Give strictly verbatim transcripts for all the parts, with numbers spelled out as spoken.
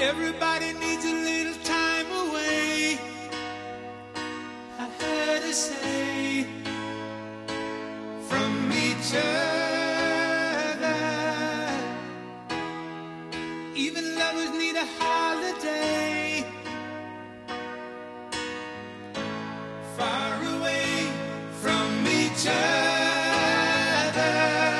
Everybody needs a little time away. I heard her say from each other. Even lovers need a holiday. Far away from each other.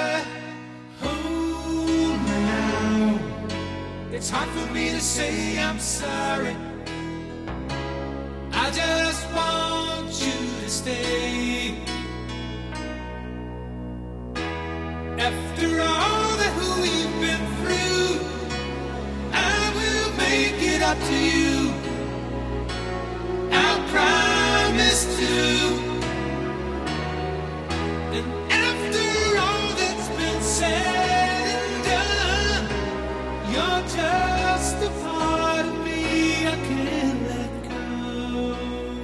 Hold me now. It's hard for me to say I'm sorry. I just want you to stay. After all that we've been through, I will make it up to you. I'll promise to. And after all that's been said and done, you're just a part of me I can't let go.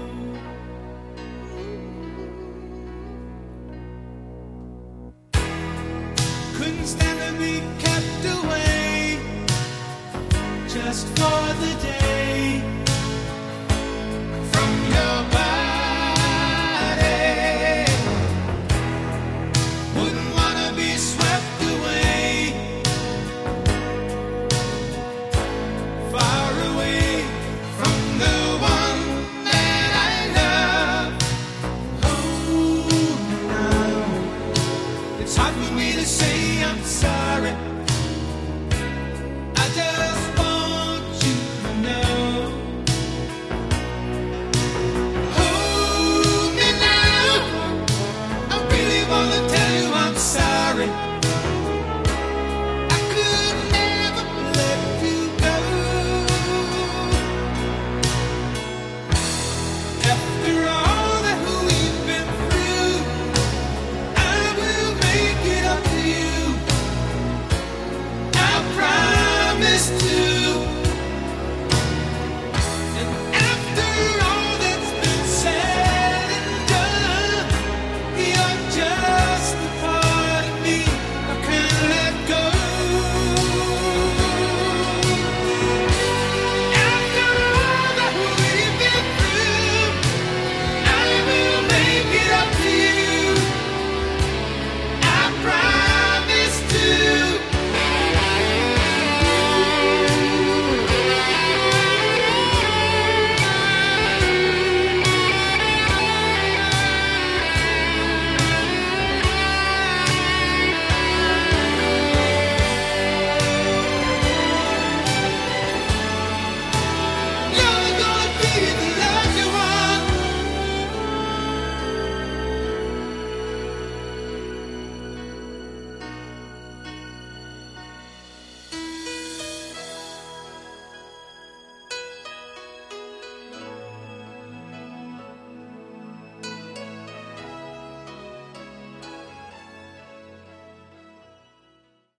Couldn't stand to be kept away just for the day from your body. Wouldn't wanna be swept away, far away from the one that I love. Oh, now it's hard for me to say I'm sorry. I just want you to know. Hold me now. I really wanna tell you I'm sorry.